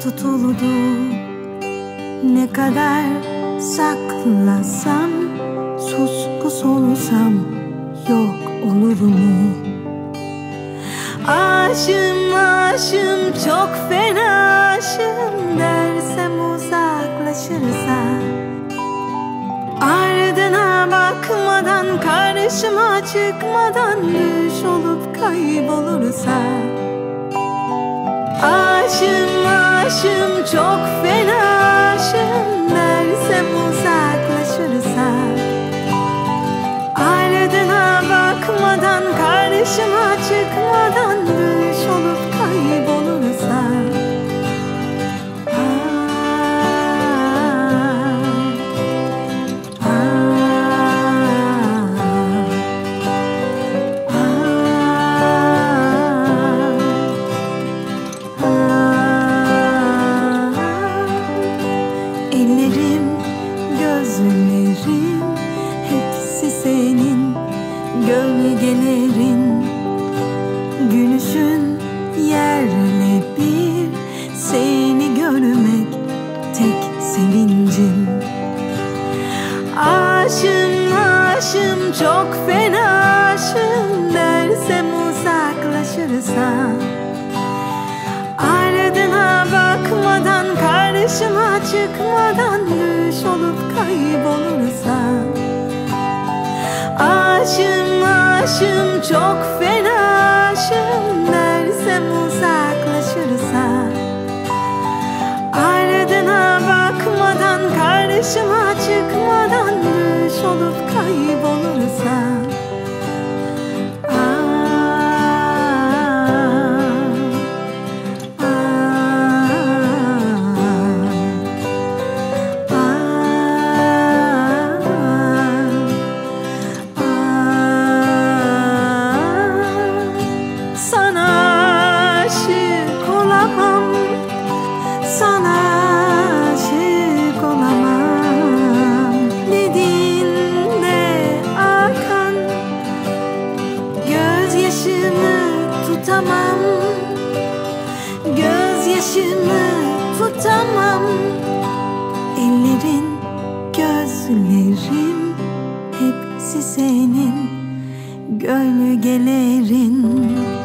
tutuldu. Ne kadar saklasam, suskus olsam yok olur mu? Aşığım aşığım çok fena aşığım dersem uzaklaşırsa, ardına bakmadan karşıma çıkmadan düş olup kaybolursa, aşığım aşığım çok fena aşığım dersem uzaklaşırsa, ardına bakmadan karşıma çıkmadan düş olup kaybolursa, ellerim, gözlerim hepsi senin, gölgelerin, gülüşün yerle bir, seni görmek tek sevincim. Aşığım aşığım çok fena aşığım dersem uzaklaşırsa, ardına bakmadan karşıma çıkmadan düş olup kaybolursa, aşığım aşığım çok fena aşığım dersem uzaklaşırsa, ardına bakmadan karşıma çıkmadan düş olup kaybolursa, sana aşık olamam dediğinde akan gözyaşımı tutamam, gözyaşımı tutamam. Ellerin, gözlerim hepsi senin, gölgelerin.